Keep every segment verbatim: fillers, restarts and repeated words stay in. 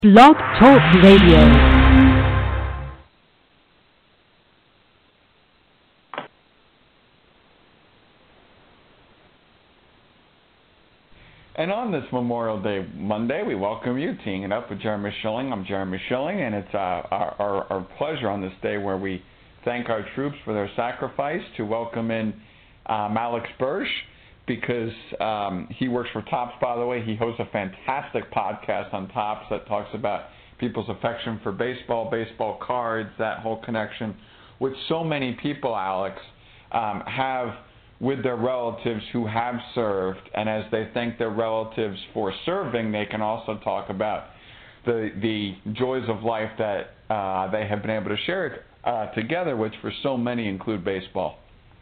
Blog Talk Radio. And on this Memorial Day Monday, we welcome you, Teeing It Up with Jeremy Schilling. I'm Jeremy Schilling, and it's uh, our, our, our pleasure on this day where we thank our troops for their sacrifice to welcome in um, Alex Birsch, because um, he works for Topps, by the way. He hosts a fantastic podcast on Topps that talks about people's affection for baseball, baseball cards, that whole connection, which so many people, Alex, um, have with their relatives who have served. And as they thank their relatives for serving, they can also talk about the the joys of life that uh, they have been able to share uh, together, which for so many include baseball.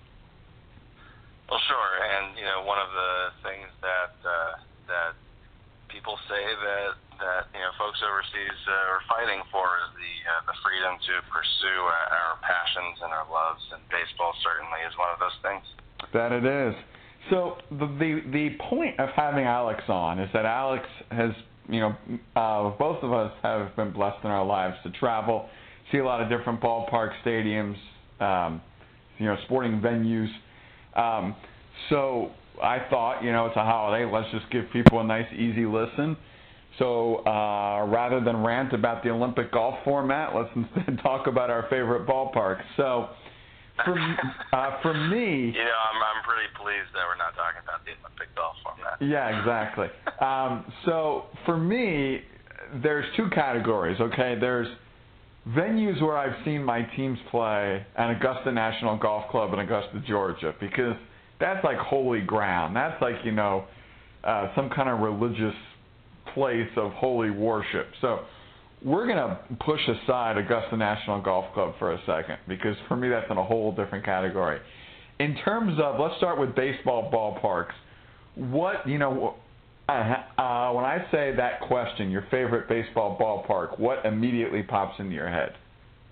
Well, sure, and you know, one of the things that uh, that people say that that you know folks overseas uh, are fighting for is the uh, the freedom to pursue our, our passions and our loves, and baseball certainly is one of those things. That it is. So the the, the point of having Alex on is that Alex has, you know, uh, both of us have been blessed in our lives to travel, see a lot of different ballpark stadiums, um, you know, sporting venues. Um, so I thought, you know, it's a holiday, let's just give people a nice, easy listen. So uh, rather than rant about the Olympic golf format, let's instead talk about our favorite ballparks. So for uh, for me, you know, I'm I'm pretty pleased that we're not talking about the Olympic golf format. Yeah, exactly. um, so for me, there's two categories. Okay, there's venues where I've seen my teams play, and Augusta National Golf Club in Augusta, Georgia, because that's like holy ground. That's like, you know, uh, some kind of religious place of holy worship. So we're going to push aside Augusta National Golf Club for a second, because for me that's in a whole different category. In terms of, let's start with baseball ballparks. What, you know, uh, uh, when I say that question, your favorite baseball ballpark, what immediately pops into your head?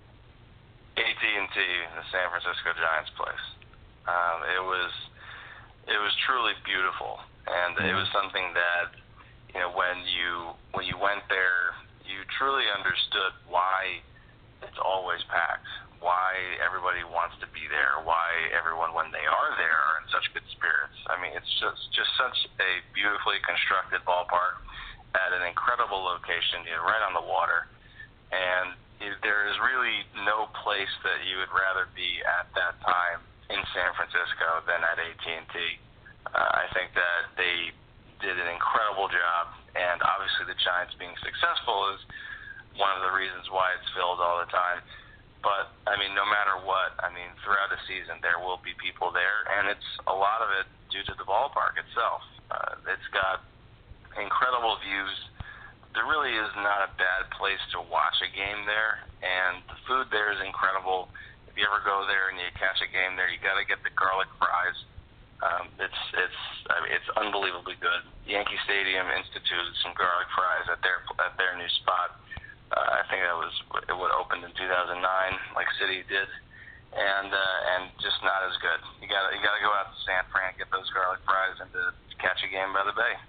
A T and T, the San Francisco Giants place. Um, it was it was truly beautiful, and it was something that, you know, when you when you went there, you truly understood why it's always packed, why everybody wants to be there, why everyone, when they are there, are in such good spirits. I mean, it's just just such a beautifully constructed ballpark at an incredible location, you know, right on the water, and it, there is really no place that you would rather be at that time in San Francisco than at A T and T. Uh, I think that they did an incredible job, and obviously the Giants being successful is one of the reasons why it's filled all the time. But, I mean, no matter what, I mean, throughout the season there will be people there, and it's a lot of it due to the ballpark itself. Uh, it's got incredible views. There really is not a bad place to watch a game there, and the food there is incredible. If you ever go there and you catch a game there, you got to get the garlic fries. Um, it's it's I mean, it's unbelievably good. Yankee Stadium instituted some garlic fries at their at their new spot. Uh, I think that was it would opened in two thousand nine, like City did, and uh, and just not as good. You got you got to go out to San Fran, get those garlic fries, and to catch a game by the bay.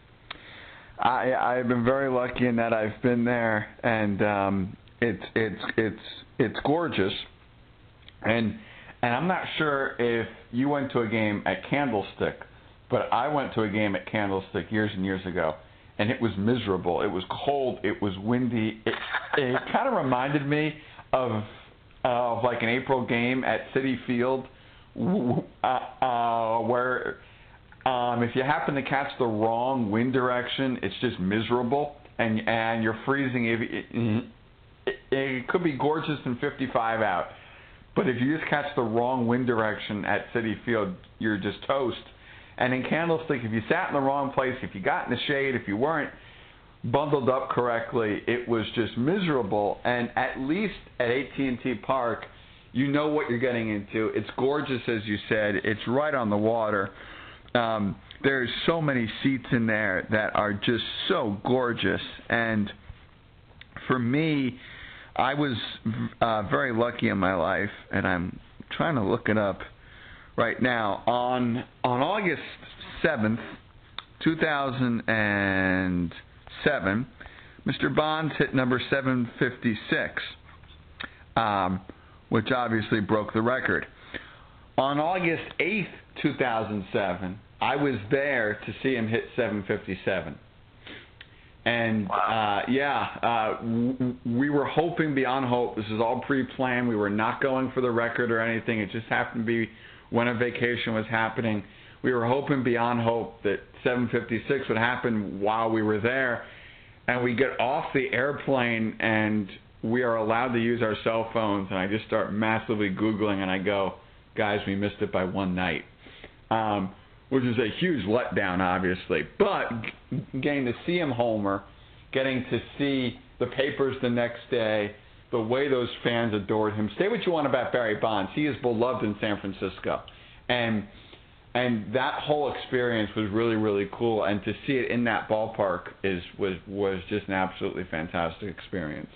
I I've been very lucky in that I've been there, and um, it's it's it's it's gorgeous, and. And I'm not sure if you went to a game at Candlestick, but I went to a game at Candlestick years and years ago, and it was miserable. It was cold. It was windy. It, it kind of reminded me of of like an April game at Citi Field, uh, uh, where um, if you happen to catch the wrong wind direction, it's just miserable, and and you're freezing. It, it, it, it could be gorgeous and fifty-five out. But if you just catch the wrong wind direction at Citi Field, you're just toast. And in Candlestick, if you sat in the wrong place, if you got in the shade, if you weren't bundled up correctly, it was just miserable. And at least at A T and T Park, you know what you're getting into. It's gorgeous, as you said. It's right on the water. Um, there's so many seats in there that are just so gorgeous. And for me, I was uh, very lucky in my life, and I'm trying to look it up right now. On on August seventh, two thousand seven, Mister Bonds hit number seven fifty-six, um, which obviously broke the record. On August eighth, two thousand seven, I was there to see him hit seven fifty-seven. And, wow. uh, yeah, uh, w- we were hoping beyond hope. This is all pre-planned. We were not going for the record or anything. It just happened to be when a vacation was happening. We were hoping beyond hope that seven fifty-six would happen while we were there. And we get off the airplane, and we are allowed to use our cell phones. And I just start massively Googling, and I go, guys, we missed it by one night. Um, which is a huge letdown, obviously. But getting to see him homer, getting to see the papers the next day, the way those fans adored him. Say what you want about Barry Bonds. He is beloved in San Francisco. And and that whole experience was really, really cool. And to see it in that ballpark is was, was just an absolutely fantastic experience.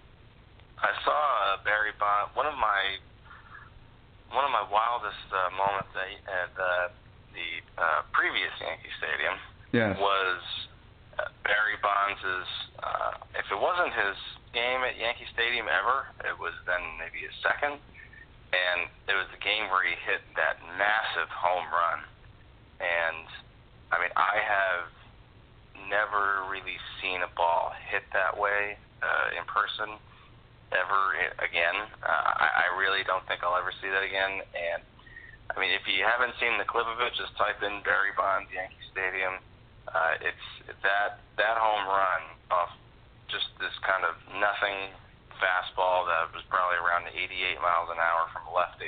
I saw uh, Barry Bonds. One of my one of my wildest uh, moments at uh, the uh, previous Yankee Stadium yes. was uh, Barry Bonds', uh, if it wasn't his game at Yankee Stadium ever, it was then maybe his second, and it was the game where he hit that massive home run. And, I mean, I have never really seen a ball hit that way uh, in person ever again. Uh, I, I really don't think I'll ever see that again. And I mean, if you haven't seen the clip of it, just type in Barry Bonds Yankee Stadium. Uh, it's that that home run off just this kind of nothing fastball that was probably around eighty-eight miles an hour from a lefty.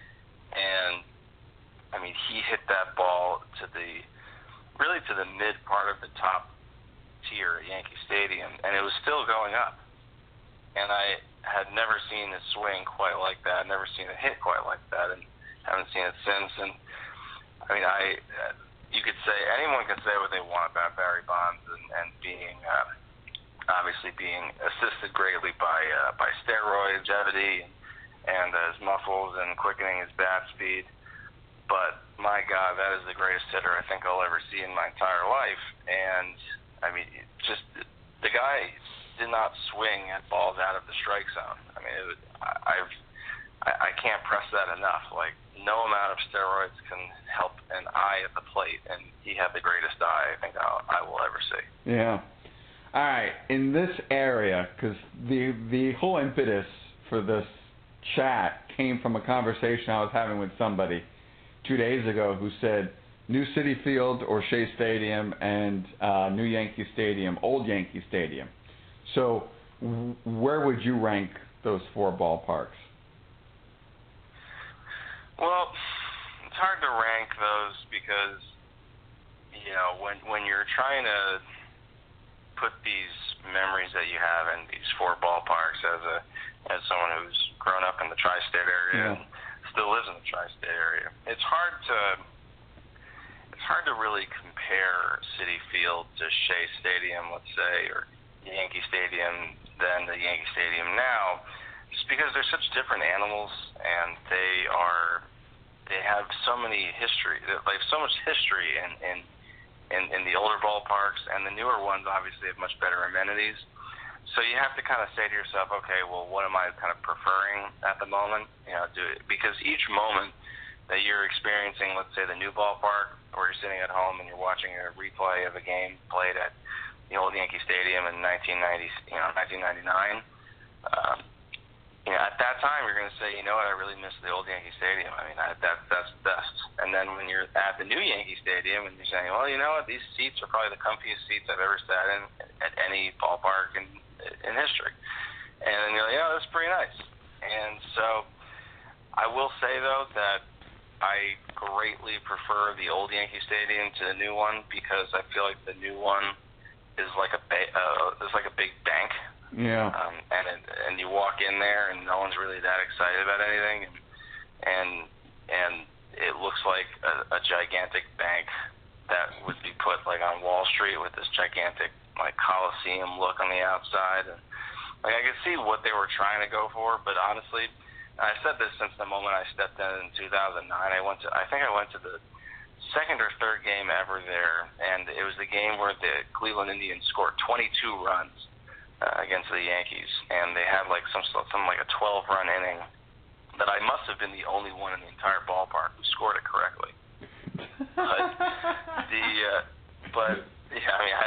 And I mean, he hit that ball to the really to the mid part of the top tier at Yankee Stadium, and it was still going up. And I had never seen a swing quite like that, never seen a hit quite like that, and haven't seen it since. And I mean, I uh, you could say, anyone can say what they want about Barry Bonds and, and being uh, obviously being assisted greatly by uh, by steroids, longevity, and, and uh, his muscles and quickening his bat speed. But my God, that is the greatest hitter I think I'll ever see in my entire life. And I mean, just the guy did not swing at balls out of the strike zone. I mean, it was, I, I've, I, I can't press that enough. Like, no amount of steroids can help an eye at the plate, and he had the greatest eye I think I'll, I will ever see. Yeah. All right. In this area, because the the whole impetus for this chat came from a conversation I was having with somebody two days ago who said New City Field or Shea Stadium and uh, New Yankee Stadium, Old Yankee Stadium. So w- where would you rank those four ballparks? Well, it's hard to rank those because, you know, when when you're trying to put these memories that you have in these four ballparks as a as someone who's grown up in the tri-state area yeah. and still lives in the tri-state area, it's hard to it's hard to really compare Citi Field to Shea Stadium, let's say, or Yankee Stadium than the Yankee Stadium now, just because they're such different animals, and they are they have so many history, they have so much history in in, in in the older ballparks, and the newer ones obviously have much better amenities. So you have to kind of say to yourself, okay, well, what am I kind of preferring at the moment? You know, do because each moment that you're experiencing, let's say the new ballpark, or you're sitting at home and you're watching a replay of a game played at the old Yankee Stadium in nineteen ninety, you know, nineteen ninety-nine. Um, you know, at that time, you're going to say, you know what, I really miss the old Yankee Stadium. I mean, I, that that's best. And then when you're at the new Yankee Stadium and you're saying, well, you know what, these seats are probably the comfiest seats I've ever sat in at any ballpark in in history. And you're like, yeah, that's pretty nice. And so, I will say though that I greatly prefer the old Yankee Stadium to the new one because I feel like the new one is like a ba- uh, is like a big bank. Yeah. Um, and it, and you walk in there and no one's really that excited about anything, and and and it looks like a, a gigantic bank that would be put like on Wall Street with this gigantic like Coliseum look on the outside. And like I could see what they were trying to go for, but honestly, I said this since the moment I stepped in in two thousand nine. I went to I think I went to the second or third game ever there, and it was the game where the Cleveland Indians scored twenty-two runs uh, against the Yankees, and they had like some some like a twelve-run inning that I must have been the only one in the entire ballpark who scored it correctly. But the uh, but yeah, I mean, I,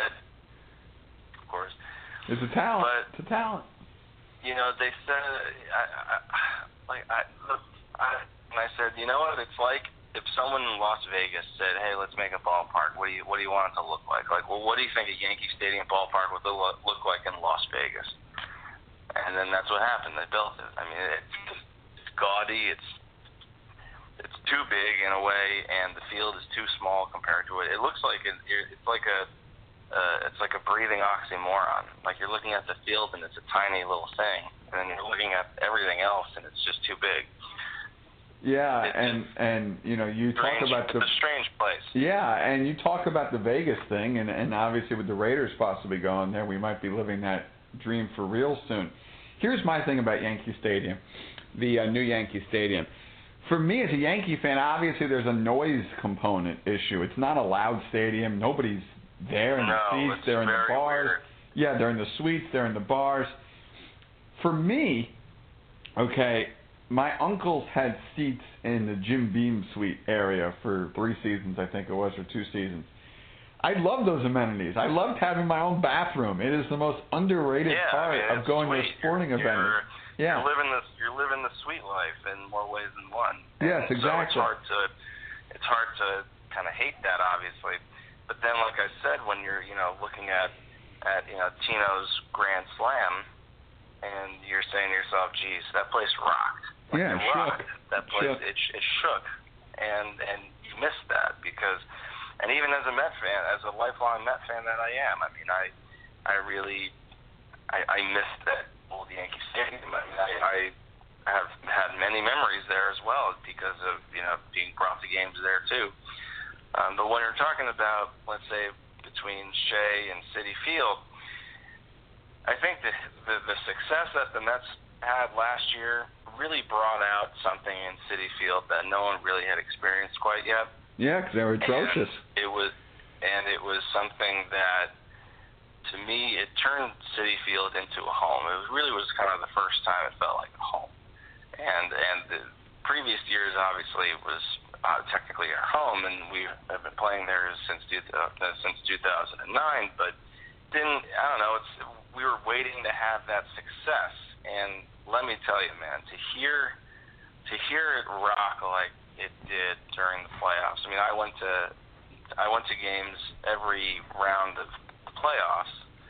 of course, it's a talent. But, it's a talent. You know, they said, I, I, like I, look, I, and I said, you know what, it's like if someone in Las Vegas said, hey, let's make a ballpark. What do you what do you want it to look like? Like, well, what do you think a Yankee Stadium ballpark would look, look like in Las Vegas? And then that's what happened. They built it. I mean, it's, it's gaudy. It's it's too big in a way, and the field is too small compared to it. It looks like it, it's like a uh, it's like a breathing oxymoron. Like you're looking at the field and it's a tiny little thing, and then you're looking at everything else and it's just too big. Yeah, it's and and you know you strange, talk about the it's a strange place. Yeah, and you talk about the Vegas thing, and and obviously with the Raiders possibly going there, we might be living that dream for real soon. Here's my thing about Yankee Stadium, the uh, new Yankee Stadium. For me as a Yankee fan, obviously there's a noise component issue. It's not a loud stadium. Nobody's there in no, the seats. They're in the bars. Weird. Yeah, they're in the suites. They're in the bars. For me, okay, my uncles had seats in the Jim Beam suite area for three seasons, I think it was, or two seasons. I love those amenities. I loved having my own bathroom. It is the most underrated yeah, part I mean, of going sweet. to a sporting you're, event. You're, yeah. You're living the you're living the sweet life in more ways than one. Yes, and exactly. So it's hard to it's hard to kind of hate that, obviously. But then, like I said, when you're you know looking at at you know Tino's Grand Slam, and you're saying to yourself, "Geez, that place rocked." Like yeah, it shook. rocked. That place shook. It, it shook, and and you missed that because, and even as a Met fan, as a lifelong Met fan that I am, I mean, I I really I, I missed that old Yankee Stadium. I mean, I, I have had many memories there as well because of you know being brought to games there too. Um, but when you're talking about, let's say, between Shea and Citi Field, I think the, the the success that the Mets had last year really brought out something in Citi Field that no one really had experienced quite yet. Yeah, because they were atrocious. And it was, and it was something that, to me, it turned Citi Field into a home. It was really was kind of the first time it felt like a home. And and the previous years, obviously, was uh, technically our home, and we have been playing there since uh, since two thousand nine. But didn't I don't know? It's we were waiting to have that success. And let me tell you, man, to hear to hear it rock like it did during the playoffs. I mean, I went to I went to games every round of the playoffs,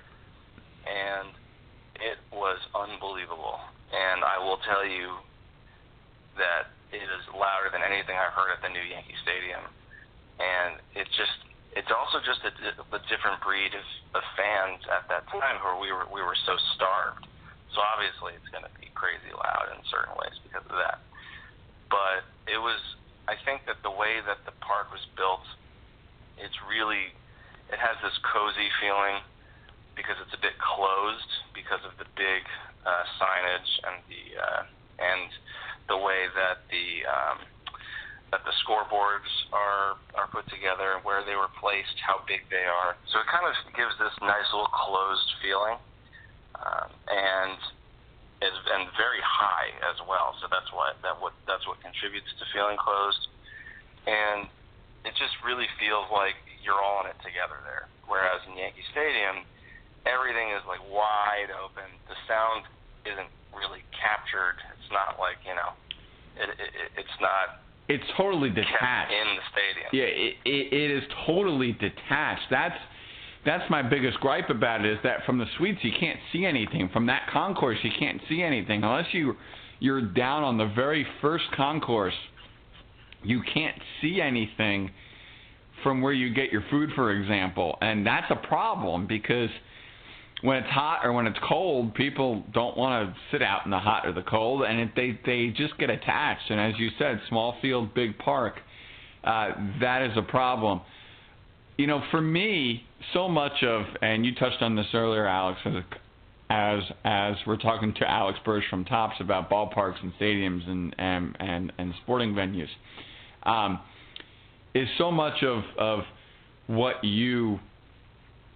and it was unbelievable. And I will tell you that it is louder than anything I've heard at the new Yankee Stadium. And it just it's also just a, a different breed of, of fans at that time where we were we were so starved. So obviously it's going to be crazy loud in certain ways because of that. But it was, I think that the way that the park was built, it's really, it has this cozy feeling because it's a bit closed because of the big uh, signage and the uh, and the way that the um, that the scoreboards are are put together, where they were placed, how big they are. So it kind of gives this nice little closed feeling. Um, and is and very high as well, so that's what that what that's what contributes to feeling closed, and it just really feels like you're all in it together there. Whereas in Yankee Stadium, everything is like wide open. The sound isn't really captured. It's not like you know, it, it it's not. It's totally detached kept in the stadium. Yeah, it, it it is totally detached. That's. That's my biggest gripe about it is that from the suites you can't see anything. From that concourse you can't see anything. Unless you, you're down on the very first concourse, you can't see anything from where you get your food, for example. And that's a problem because when it's hot or when it's cold, people don't want to sit out in the hot or the cold, and it, they, they just get attached. And as you said, small field, big park, uh, that is a problem. You know, for me, so much of, and you touched on this earlier, Alex, as as, as we're talking to Alex Burch from Topps about ballparks and stadiums and and, and, and sporting venues, um, is so much of, of what you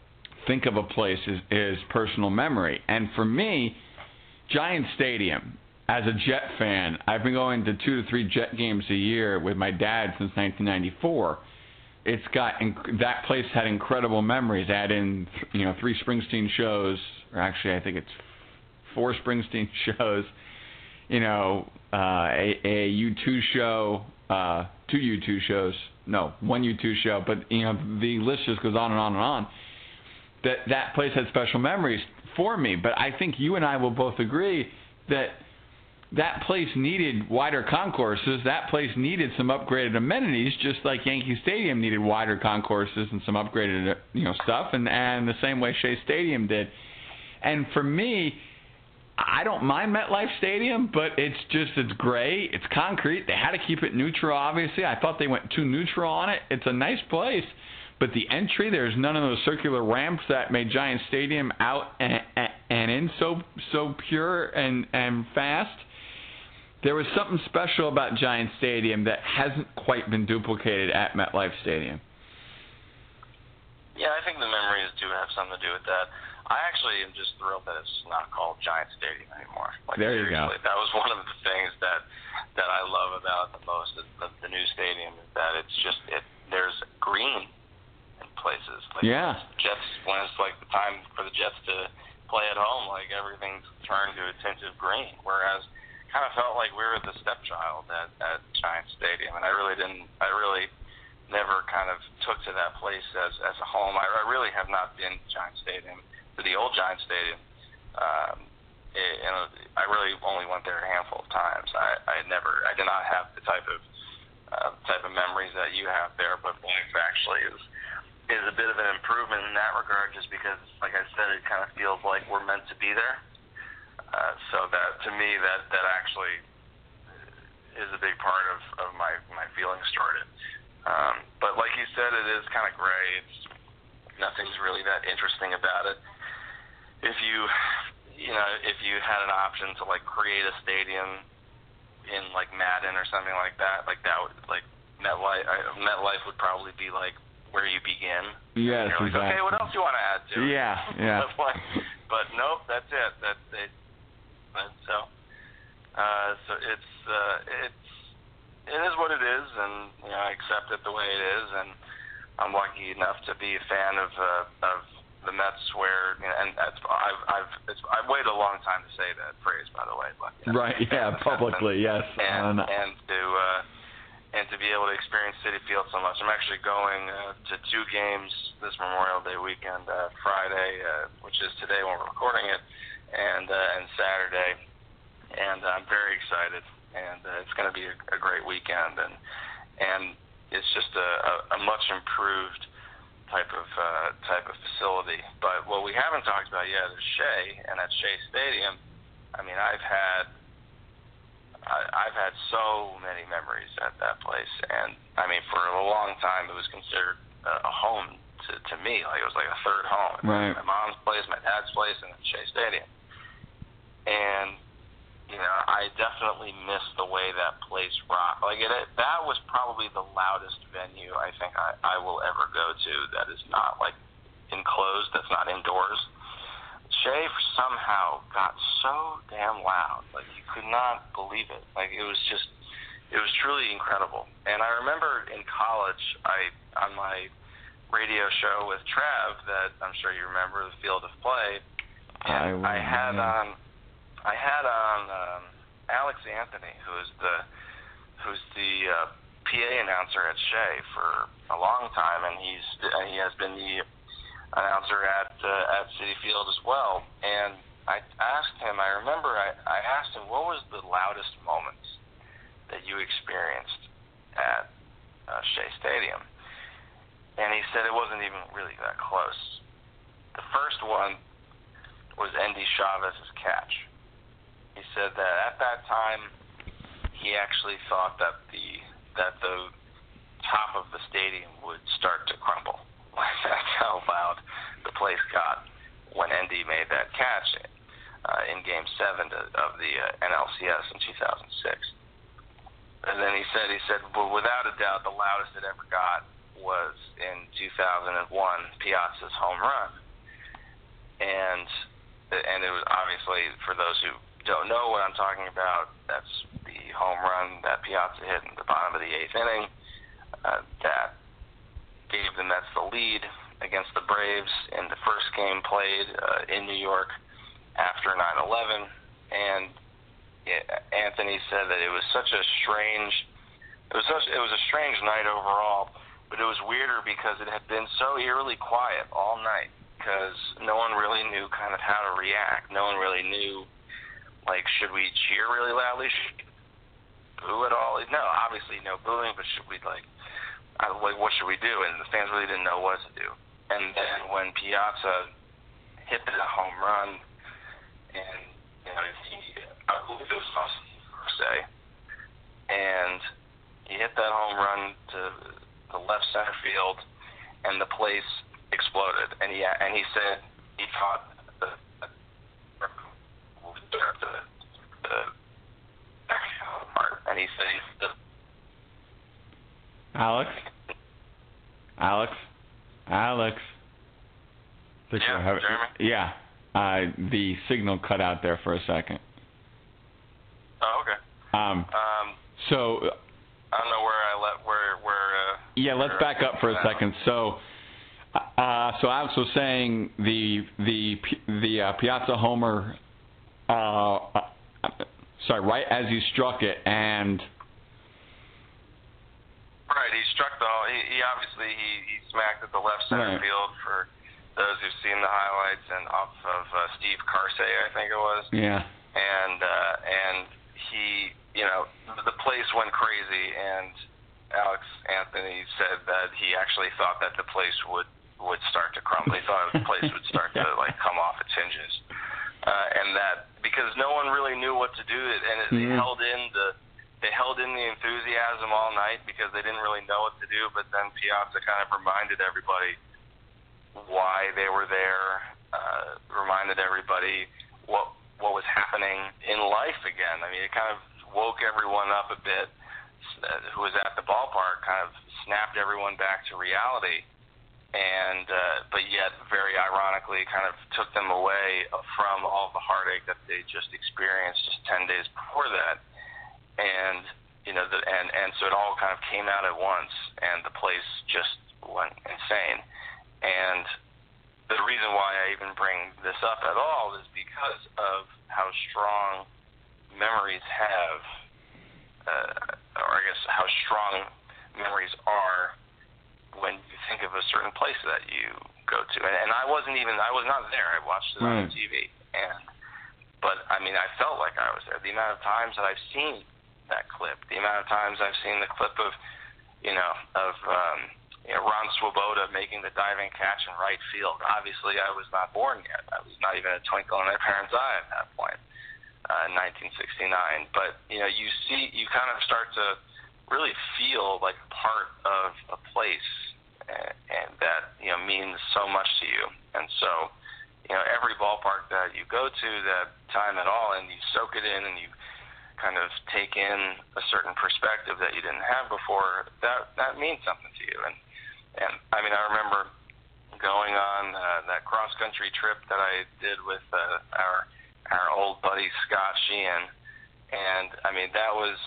think of a place is, is personal memory. And for me, Giant Stadium, as a Jet fan, I've been going to two to three Jet games a year with my dad since nineteen ninety-four. It's got that place had incredible memories. Add in, you know, three Springsteen shows, or actually I think it's four Springsteen shows. You know, uh, a, a U two show, uh, two U two shows. No, one U two show. But you know, the list just goes on and on and on. That that place had special memories for me. But I think you and I will both agree that that place needed wider concourses. That place needed some upgraded amenities, just like Yankee Stadium needed wider concourses and some upgraded, you know, stuff, and, and the same way Shea Stadium did. And for me, I don't mind MetLife Stadium, but it's just, it's gray, it's concrete. They had to keep it neutral, obviously. I thought they went too neutral on it. It's a nice place, but the entry, there's none of those circular ramps that made Giant Stadium out and, and, and in so so pure and, and fast. There was something special about Giant Stadium that hasn't quite been duplicated at MetLife Stadium. Yeah, I think the memories do have something to do with that. I actually am just thrilled that it's not called Giant Stadium anymore. Like, there you seriously, go. That was one of the things that that I love about the most of the, the new stadium is that it's just it. There's green in places. Like yeah. Jets, when it's like the time for the Jets to play at home, like everything's turned to a tint of green, whereas kind of felt like we were the stepchild at, at Giant Stadium, and I really didn't. I really never kind of took to that place as as a home. I, I really have not been to Giant Stadium, to the old Giant Stadium, um, it, and I really only went there a handful of times. I, I never, I did not have the type of uh, type of memories that you have there, but Life actually is is a bit of an improvement in that regard, just because, like I said, it kind of feels like we're meant to be there. Uh, so that, to me, that, that actually is a big part of, of my, my feelings toward it. Um, but like you said, it is kind of gray. It's nothing's really that interesting about it. If you, you know, if you had an option to like create a stadium in like Madden or something like that, like that would like MetLife, MetLife would probably be like where you begin. Yes, You're like, exactly. okay, what else do you want to add to it? Yeah, yeah. but, like, but nope, that's it. That it. And so, uh, so it's uh, it's it is what it is, and you know, I accept it the way it is, and I'm lucky enough to be a fan of uh, of the Mets. Where you know, and that's, I've I've it's, I've waited a long time to say that phrase, by the way. But, you know, right? Yeah, publicly, and, yes. And uh, and to uh, and to be able to experience Citi Field so much. I'm actually going uh, to two games this Memorial Day weekend, uh, Friday, uh, which is today when we're recording it. And uh, and Saturday, and I'm very excited, and uh, it's going to be a, a great weekend, and and it's just a, a, a much improved type of uh, type of facility. But what we haven't talked about yet is Shea, and at Shea Stadium, I mean, I've had I, I've had so many memories at that place, and I mean, for a long time, it was considered a, a home to, to me. Like it was like a third home. Right. My mom's place, my dad's place, and then Shea Stadium. And, you know, I definitely miss the way that place rocked. Like, it, that was probably the loudest venue I think I, I will ever go to that is not, like, enclosed, that's not indoors. Shea somehow got so damn loud. Like, you could not believe it. Like, it was just, it was truly incredible. And I remember in college, I on my radio show with Trav that I'm sure you remember, The Field of Play, and I, I had on... I had on um, Alex Anthony, who is the who's the uh, P A announcer at Shea for a long time, and he's uh, he has been the announcer at uh, at Citi Field as well. And I asked him. I remember I, I asked him what was the loudest moments that you experienced at uh, Shea Stadium, and he said it wasn't even really that close. The first one was Endy Chavez's catch. He said that at that time, he actually thought that the that the top of the stadium would start to crumble. That's how loud the place got when Endy made that catch uh, in Game Seven to, of the uh, N L C S in two thousand six. And then he said, he said, well, without a doubt, the loudest it ever got was in two thousand one, Piazza's home run. and and it was obviously, for those who don't know what I'm talking about, that's the home run that Piazza hit in the bottom of the eighth inning uh, that gave the Mets the lead against the Braves in the first game played uh, in New York after nine eleven. And it, Anthony said that it was such a strange, it was such, it was a strange night overall, but it was weirder because it had been so eerily quiet all night because no one really knew kind of how to react. No one really knew, like, should we cheer really loudly? Should we boo at all? No, obviously no booing, but should we, like, I, like, what should we do? And the fans really didn't know what to do. And then when Piazza hit the home run, and, you know, he, I believe it was awesome, per se, and he hit that home run to the left center field, and the place exploded. And he and he said he thought the the, the, the and he said the Alex, Alex, Alex. Yeah, have, Jeremy? Yeah, uh, the signal cut out there for a second. Oh, okay. Um, um, so. I don't know where I let where where. Uh, yeah, let's where back up for a now. second. So, uh, so Alex was saying the the the uh, Piazza homer. Uh, uh, sorry, right as you struck it, and. Right, he struck the. He, he obviously he, he smacked at the left center right. field for those who've seen the highlights, and off of uh, Steve Carsey, I think it was. Yeah. And uh, and he, you know, the place went crazy, and Alex Anthony said that he actually thought that the place would would start to crumble. He thought the place would start to like come off its hinges, uh, and that because no one really knew what to do, and it, mm-hmm. they held in the. They held in the enthusiasm all night because they didn't really know what to do, but then Piazza kind of reminded everybody why they were there, uh, reminded everybody what what was happening in life again. I mean, it kind of woke everyone up a bit uh, who was at the ballpark, kind of snapped everyone back to reality, and uh, but yet very ironically kind of took them away from all the heartache that they just experienced just ten days before that. And you know, the, and and so it all kind of came out at once, and the place just went insane. And the reason why I even bring this up at all is because of how strong memories have, uh, or I guess how strong memories are when you think of a certain place that you go to. And, and I wasn't even, I was not there. I watched it right. on T V, and but I mean, I felt like I was there. The amount of times that I've seen that clip, the amount of times I've seen the clip of, you know, of um, you know, Ron Swoboda making the diving catch in right field. Obviously, I was not born yet. I was not even a twinkle in my parents' eye at that point, uh, in nineteen sixty-nine. But you know, you see, you kind of start to really feel like part of a place, and, and that you know means so much to you. And so, you know, every ballpark that you go to, that time at all, and you soak it in, and you kind of take in a certain perspective that you didn't have before, that that means something to you. And and I mean, I remember going on uh, that cross country trip that I did with uh, our our old buddy Scott Sheehan, and I mean that was,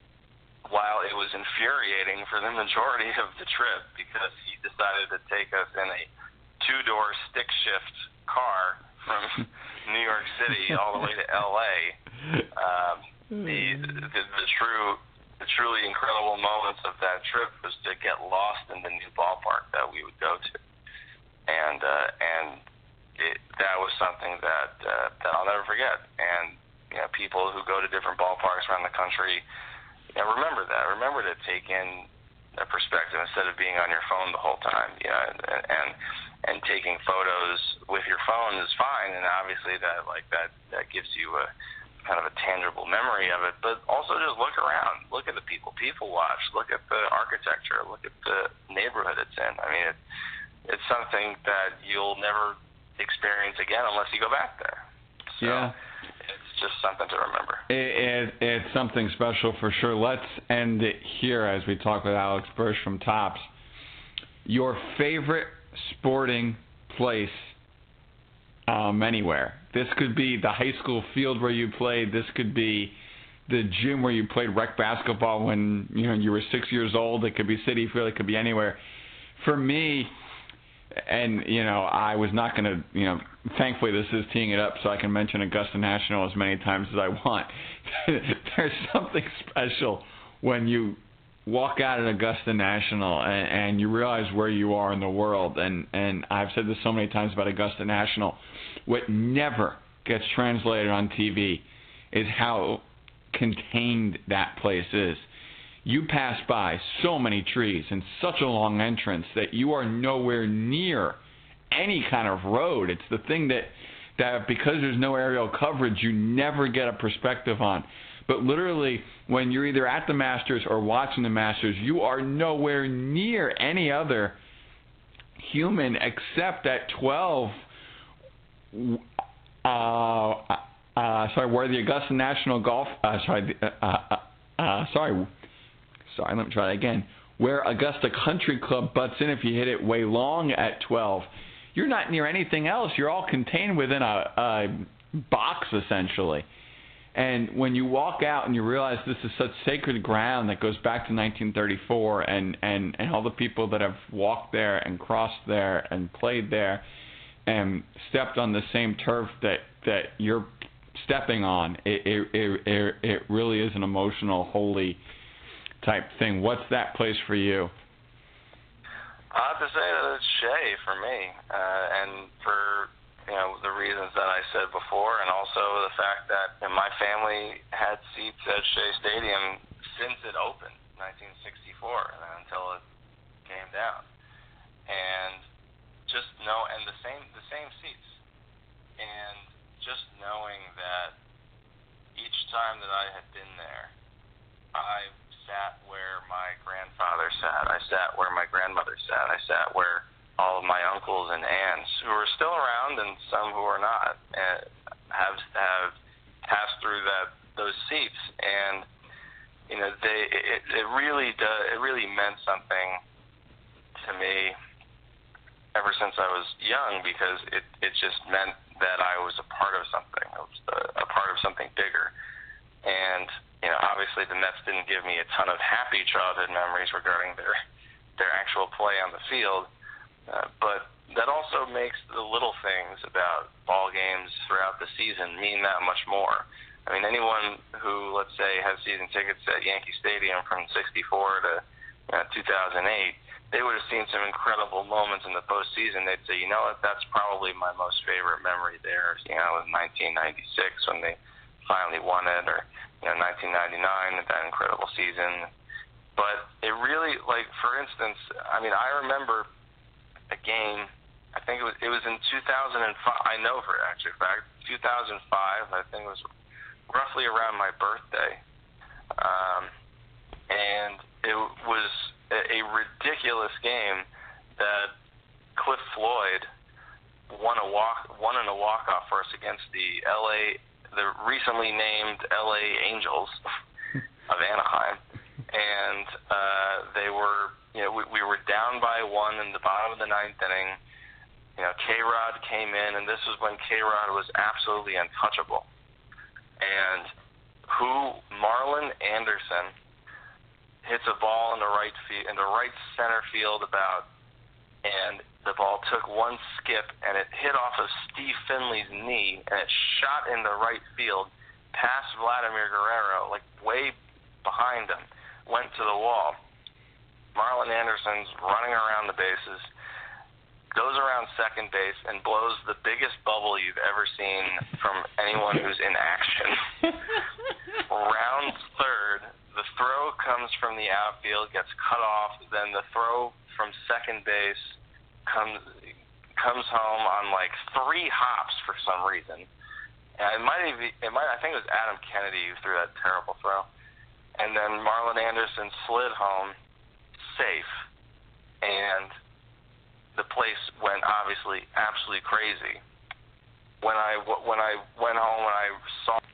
while it was infuriating for the majority of the trip because he decided to take us in a two door stick shift car from New York City all the way to L A. Um, The, the the true the truly incredible moments of that trip was to get lost in the new ballpark that we would go to, and uh, and it, that was something that uh, that I'll never forget. And you know, people who go to different ballparks around the country, you know, remember that. Remember to take in a perspective instead of being on your phone the whole time. You know, and and, and taking photos with your phone is fine, and obviously that like that that gives you a kind of a tangible memory of it, but also just look around, look at the people, people watch, look at the architecture, look at the neighborhood it's in. I mean, it, it's something that you'll never experience again unless you go back there. So yeah. It's just something to remember. It, it, it's something special for sure. Let's end it here as we talk with Alex Bursch from Topps. Your favorite sporting place um, anywhere. This could be the high school field where you played. This could be the gym where you played rec basketball when you know you were six years old. It could be Citi Field. It could be anywhere. For me, and you know, I was not going to, you know, thankfully this is teeing it up so I can mention Augusta National as many times as I want. There's something special when you walk out at Augusta National and, and you realize where you are in the world. And, and I've said this so many times about Augusta National. What never gets translated on T V is how contained that place is. You pass by so many trees and such a long entrance that you are nowhere near any kind of road. It's the thing that, that because there's no aerial coverage, you never get a perspective on. But literally, when you're either at the Masters or watching the Masters, you are nowhere near any other human except at twelve, uh, uh, sorry, where the Augusta National Golf, uh, sorry, uh, uh, uh, sorry, sorry, let me try that again, where Augusta Country Club butts in if you hit it way long at twelve. You're not near anything else. You're all contained within a, a box, essentially. And when you walk out and you realize this is such sacred ground that goes back to nineteen thirty-four, and, and, and all the people that have walked there and crossed there and played there and stepped on the same turf that, that you're stepping on, it, it, it, it really is an emotional, holy type thing. What's that place for you? I have to say that it's Shea for me, uh, and for you know the reasons that I said before, and also the fact that you know, my family had seats at Shea Stadium since it opened, nineteen sixty-four, until it came down, and just know and the same the same seats, and just knowing that each time that I had been there, I sat where my grandfather sat. I sat where my grandmother sat. I sat where all of my uncles and aunts, who are still around and some who are not, uh, have have passed through that those seats. And you know, they it, it really does. It really meant something to me ever since I was young, because it it just meant that I was a part of something. I was a, a part of something bigger. And you know, obviously the Mets didn't give me a ton of happy childhood memories regarding their their actual play on the field, uh, but that also makes the little things about ball games throughout the season mean that much more. I mean, anyone who, let's say, has season tickets at Yankee Stadium from sixty-four to uh, two thousand eight, they would have seen some incredible moments in the postseason. They'd say, you know what, that's probably my most favorite memory there, you know, in nineteen ninety-six when they finally won it, or you know, nineteen ninety-nine, that incredible season. But it really, like, for instance, I mean, I remember a game, I think it was it was in two thousand five, I know for actually, in fact, two thousand five, I think it was roughly around my birthday. Um, and it was a, a ridiculous game that Cliff Floyd won a walk, won in a walk-off for us against the L A the recently named L A Angels of Anaheim, and uh, they were, you know, we, we were down by one in the bottom of the ninth inning. You know, K-Rod came in, and this was when K-Rod was absolutely untouchable. And who Marlon Anderson hits a ball in the right field, in the right center field about, and the ball took one skip, and it hit off of Steve Finley's knee, and it shot in the right field past Vladimir Guerrero, like way behind him, went to the wall. Marlon Anderson's running around the bases, goes around second base, and blows the biggest bubble you've ever seen from anyone who's in action. Rounds third, the throw comes from the outfield, gets cut off, then the throw from second base comes comes home on like three hops for some reason. And it might even it might I think it was Adam Kennedy who threw that terrible throw. And then Marlon Anderson slid home safe, and the place went obviously absolutely crazy. When I when I went home and I saw